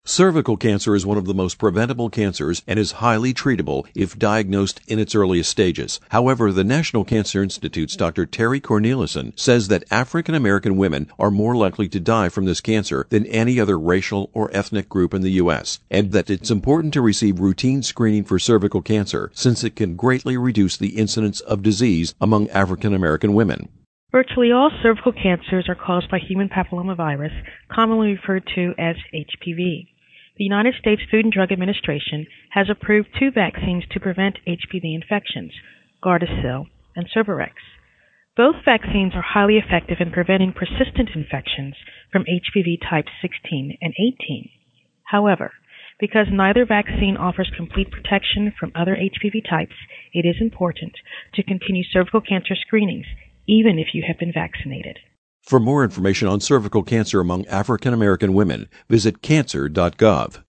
Cervical cancer is one of the most preventable cancers and is highly treatable if diagnosed in its earliest stages. However, the National Cancer Institute's Dr. Terry Cornelison says that African American women are more likely to die from this cancer than any other racial or ethnic group in the U.S., and that it's important to receive routine screening for cervical cancer since it can greatly reduce the incidence of disease among African American women. Virtually all cervical cancers are caused by human papillomavirus, commonly referred to as HPV. The United States Food and Drug Administration has approved 2 vaccines to prevent HPV infections, Gardasil and Cervarix. Both vaccines are highly effective in preventing persistent infections from HPV types 16 and 18. However, because neither vaccine offers complete protection from other HPV types, it is important to continue cervical cancer screenings even if you have been vaccinated. For more information on cervical cancer among African American women, visit cancer.gov.